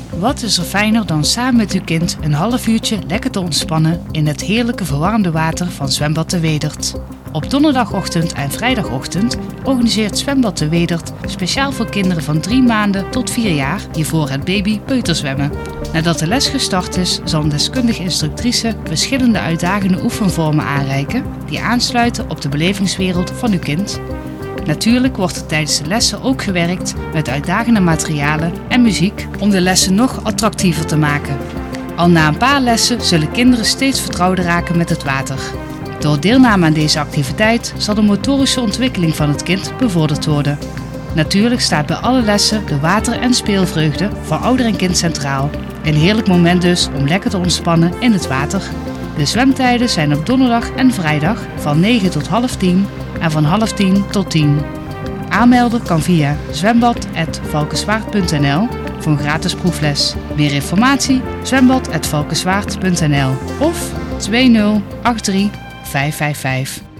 Wat is er fijner dan samen met uw kind een half uurtje lekker te ontspannen in het heerlijke verwarmde water van Zwembad de Wedert. Op donderdagochtend en vrijdagochtend organiseert Zwembad de Wedert speciaal voor kinderen van 3 maanden tot 4 jaar hiervoor het baby-peuterzwemmen. Nadat de les gestart is, zal een deskundige instructrice verschillende uitdagende oefenvormen aanreiken die aansluiten op de belevingswereld van uw kind. Natuurlijk wordt er tijdens de lessen ook gewerkt met uitdagende materialen en muziek om de lessen nog attractiever te maken. Al na een paar lessen zullen kinderen steeds vertrouwder raken met het water. Door deelname aan deze activiteit zal de motorische ontwikkeling van het kind bevorderd worden. Natuurlijk staat bij alle lessen de water- en speelvreugde van ouder en kind centraal. Een heerlijk moment dus om lekker te ontspannen in het water. De zwemtijden zijn op donderdag en vrijdag van 9 tot half 10 en van half 10 tot 10. Aanmelden kan via zwembad@valkenswaard.nl voor een gratis proefles. Meer informatie zwembad@valkenswaard.nl of 20 83 555.